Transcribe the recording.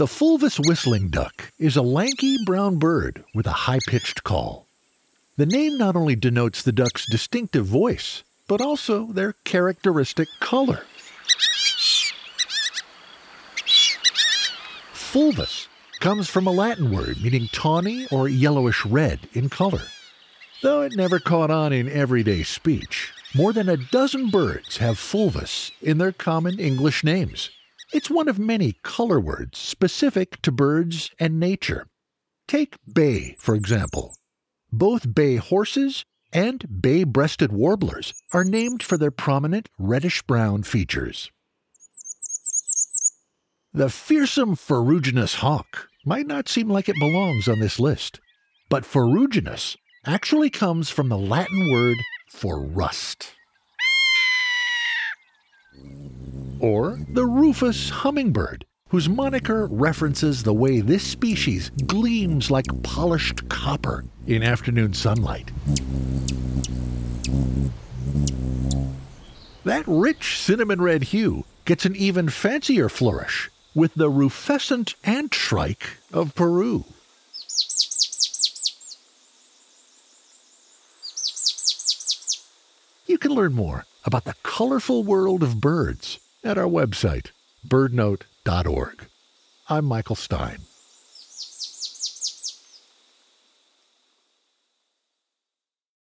The fulvous whistling duck is a lanky brown bird with a high-pitched call. The name not only denotes the duck's distinctive voice, but also their characteristic color. Fulvous comes from a Latin word meaning tawny or yellowish red in color. Though it never caught on in everyday speech, more than a dozen birds have fulvous in their common English names. It's one of many color words specific to birds and nature. Take bay, for example. Both bay horses and bay-breasted warblers are named for their prominent reddish-brown features. The fearsome ferruginous hawk might not seem like it belongs on this list, but ferruginous actually comes from the Latin word for rust. Or the rufous hummingbird, whose moniker references the way this species gleams like polished copper in afternoon sunlight. That rich cinnamon red hue gets an even fancier flourish with the rufescent antshrike of Peru. You can learn more about the colorful world of birds at our website, birdnote.org. I'm Michael Stein.